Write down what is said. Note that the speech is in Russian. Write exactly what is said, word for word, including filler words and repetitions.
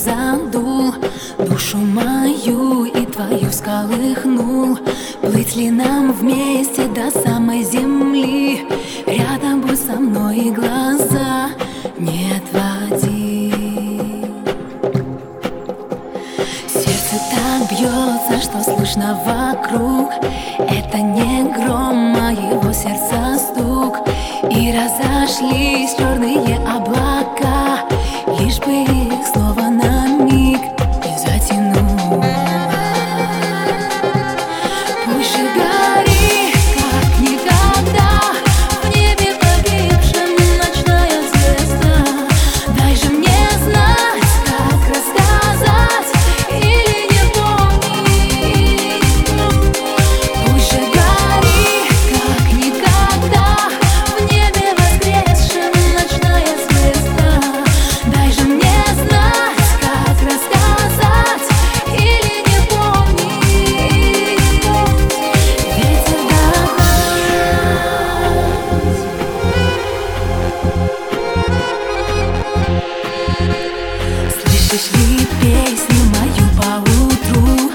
задул, душу мою и твою всколыхнул. Плыть ли нам вместе до самой земли? Рядом будь со мной и глаза не отводи. Сердце так бьется, что слышно вокруг. Это не гром, а его сердца стук. И разошлись черные облака, лишь бы их снова на миг не затянуло. Пусть же горит, как никогда, в небе погибшем ночная звезда. Дай же мне знать, как рассказать или не помнить. Пусть же горит, как никогда, в небе воскресшем ночная звезда. Дай же мне знать, как рассказать или не помнить. Ветер догнать. Слышишь ли песню мою поутру?